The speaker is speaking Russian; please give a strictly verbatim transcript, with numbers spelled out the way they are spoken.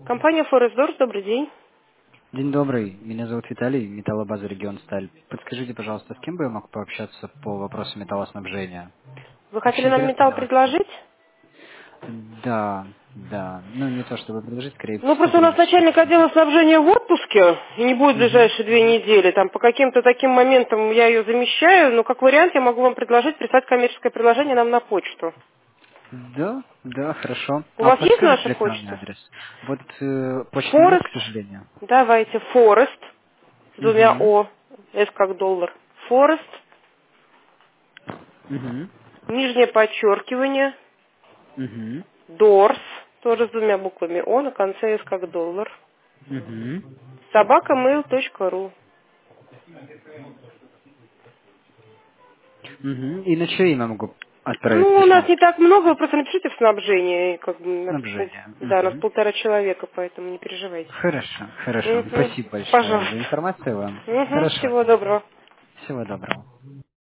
Компания Форестдорс, добрый день. День добрый, меня зовут Виталий, металлобаза Регион Сталь. Подскажите, пожалуйста, с кем бы я мог пообщаться по вопросу металлоснабжения? Вы хотели Очень нам интересно металл для вас. предложить? Да, да. Ну, не то чтобы предложить, скорее Ну, просто у нас сотрудничество начальник отдела обсудить. снабжения в отпуске и не будет в Мгм. ближайшие две недели. Там по каким-то таким моментам я ее замещаю, но как вариант я могу вам предложить прислать коммерческое предложение нам на почту. Да, да, хорошо. У А вас есть подскажите наша электронный почта? адрес? Вот э, почты нет, к Форест. сожалению. Давайте. Форест. С двумя Угу. О. С как доллар. Форест. Угу. Нижнее подчеркивание. Угу. Дорс. Тоже с двумя буквами О. На конце С как доллар. Угу. собака мейл точка ру. Угу. И на чье имя могу отправить Ну, у нас письмо? не так много, вы просто напишите в снабжении, как бы, у нас пол- Снабжение. да, у нас Угу. полтора человека, поэтому не переживайте. Хорошо, хорошо. Угу. Спасибо большое за Пожалуйста. информацию вам. Угу. Хорошего Всего дня. доброго. Всего доброго.